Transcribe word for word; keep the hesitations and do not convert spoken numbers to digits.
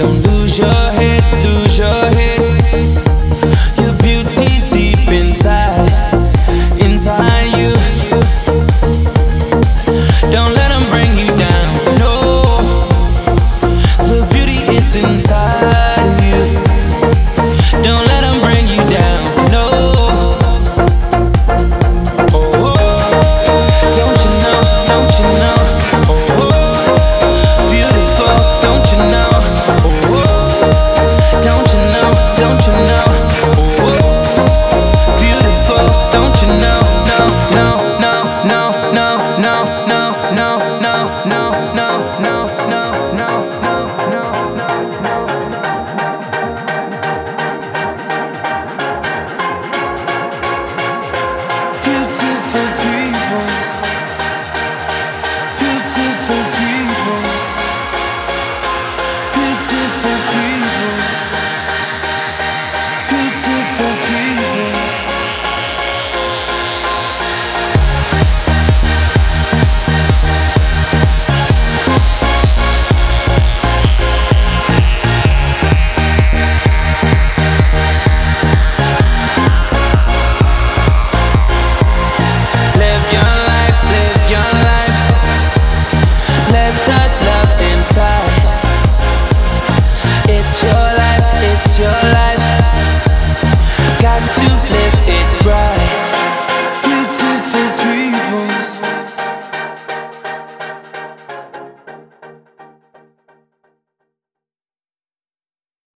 Don't lose your head, lose your head. Your beauty's deep inside, inside you. Don't let them bring you down, no. The beauty is inside of you. Don't let them bring you down, no. Oh, oh. Don't you know, don't you know? Oh, oh. Beautiful, don't you know? Oh, oh. Don't you know, don't you know? Oh, oh. Beautiful, don't you know? No, no, no, no, no, no, no, no, no, no, no, no, no, no, no, no, no. Beautiful people, beautiful people, beautiful people.